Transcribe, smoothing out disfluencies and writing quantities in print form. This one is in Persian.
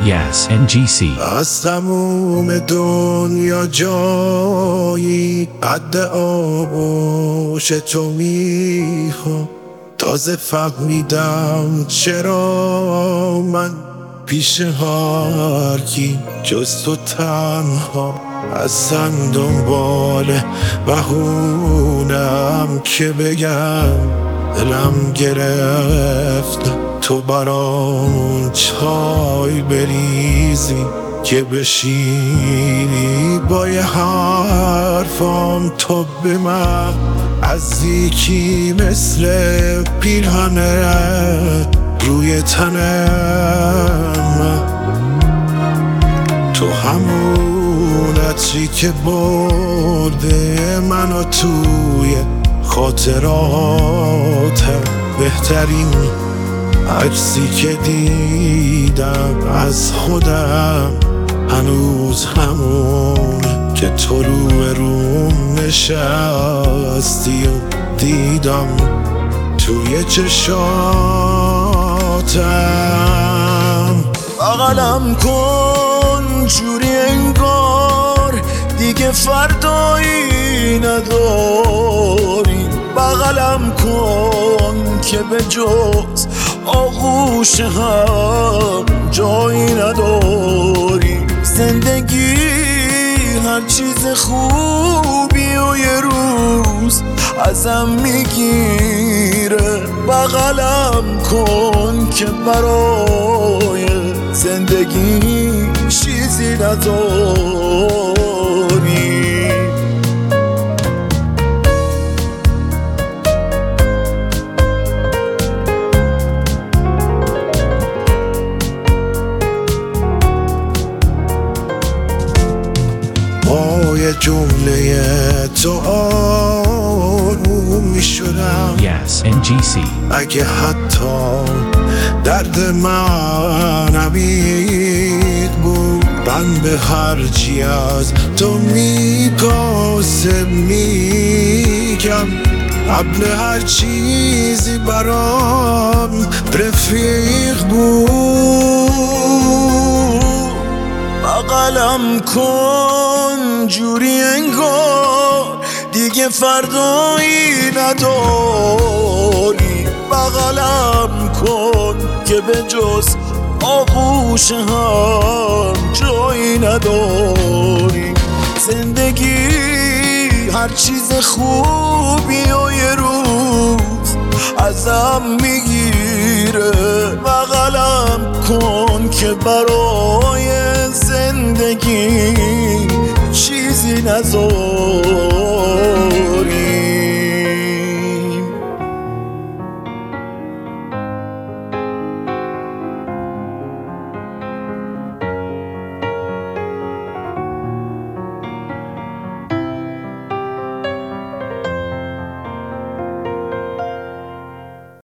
Yes NGC. از تموم دنیا جایی قد آغوش تو میخوام. تازه فهمیدم چرا من پیش هر کی جز تو تنها. اصلا دنبال بهونم که بگم دلم گرفت تو برام چای بریزی که بشینی با یه حرفام تو به من از یکی مثل پیرهنه روی تنم. تو همونتی که برده منو توی خاطراتم. بهترین عکسی که دیدم از خودم هنوز همونه که تو روم نشستی و دیدم توی چشاتم. بغلم کن جوری انگار دیگه فردایی نداری. بغلم کن که به جز آغوش هم جایی نداری. زندگی هر چیز خوبی و یه روز ازم میگیره. بغلم کن که برای زندگی چیزی نداری. با یه جمله تو آروم میشدم. Yes NGC. اگه حتی درد من عمیق بود من به هرچی از تو میپرسه میگم قبل هر چیزی برام رفیق بود. بغلم کن جوری انگار دیگه فردایی نداری. بغلم کن که به جز آغوش هم جایی نداری. زندگی هر چیز خوبی و یه روز ازم میگیره. بغلم کن که برای زندگی چیزی نذاری.